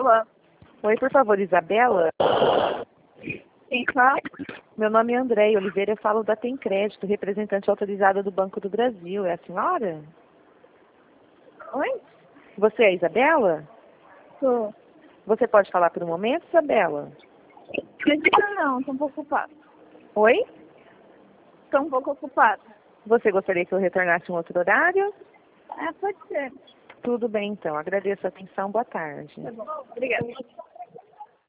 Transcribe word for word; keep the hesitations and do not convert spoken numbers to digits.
Olá. Oi, por favor, Isabela? Sim, claro. Meu nome é Andréia Oliveira, eu falo da Tem Crédito, representante autorizada do Banco do Brasil. É a senhora? Oi? Você é a Isabela? Tô. Você pode falar por um momento, Isabela? Acredita não, tô um pouco ocupada. Oi? Tô um pouco ocupada. Você gostaria que eu retornasse um outro horário? É, pode ser. Tudo bem, então. Agradeço a atenção. Boa tarde. Tá bom. Obrigada.